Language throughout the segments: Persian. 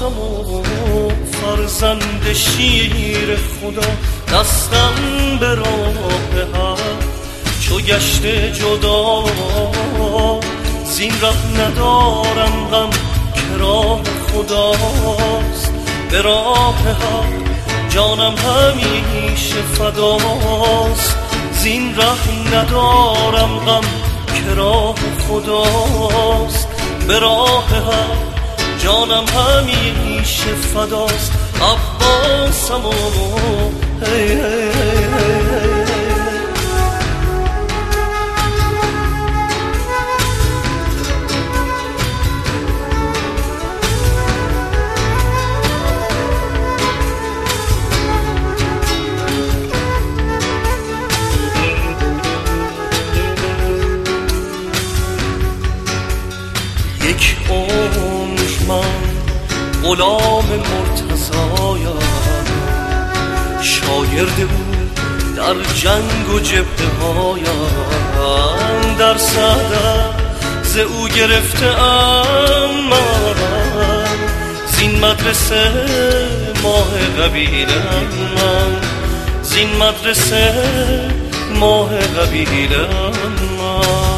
عباسم و فرزند شیر خدا، دستم به راه حق چو گشته جدا. زین ره ندارم غم که راه خداست، به راه حق جانم همیشه فداست. زین ره ندارم غم که راه خداست، به راه حق جانم همیشه فداست. عباسم و هی هی هی هی. یک عمر من غلام مرتضایم، شاگرد او در جنگ و جبهه هایم. در صدر ز او گرفته ام من، زین مدرسه ماه قبیلم من، زین مدرسه ماه قبیلم من.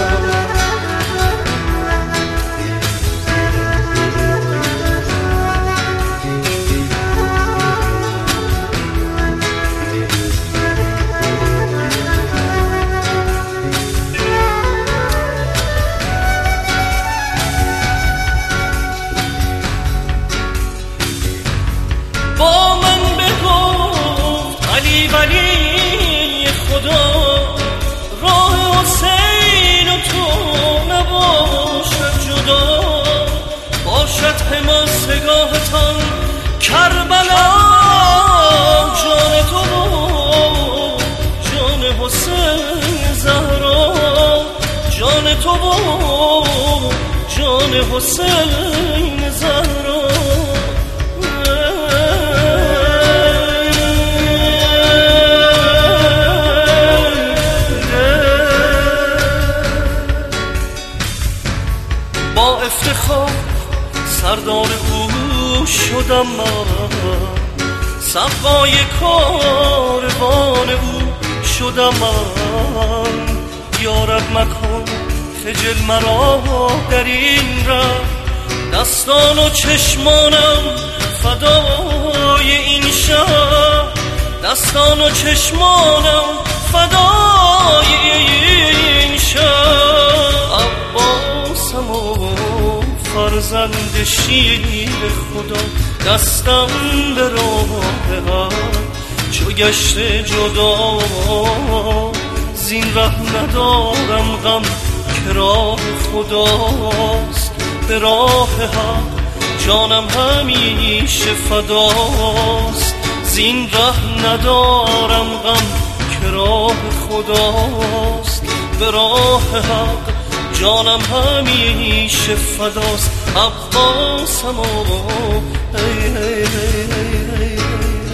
با من بگفت علی ولی خدا، راه حسین و تو نباشد جدا. باشد حماسگاهتان کربلا، جان تو و جان حسین زهرا، جان تو و جان حسین زهرا. با افتخار سردار او شدم من، صفای کاروان او شدم من. یارب مکن خجل مرا در این ره، دستان و چشمانم فدای این شهر، دستان و چشمانم فدای این شهر. عباسم و فرزند شیر خدا، دستم به راه حق چو گشته جدا. زین ره ندارم غم که راه خداست، به راه حق جانم همیشه فداست. زین ره ندارم غم که راه خداست، به راه حق جانم همیشه فداست. عباسم و هی هی هی هی هی.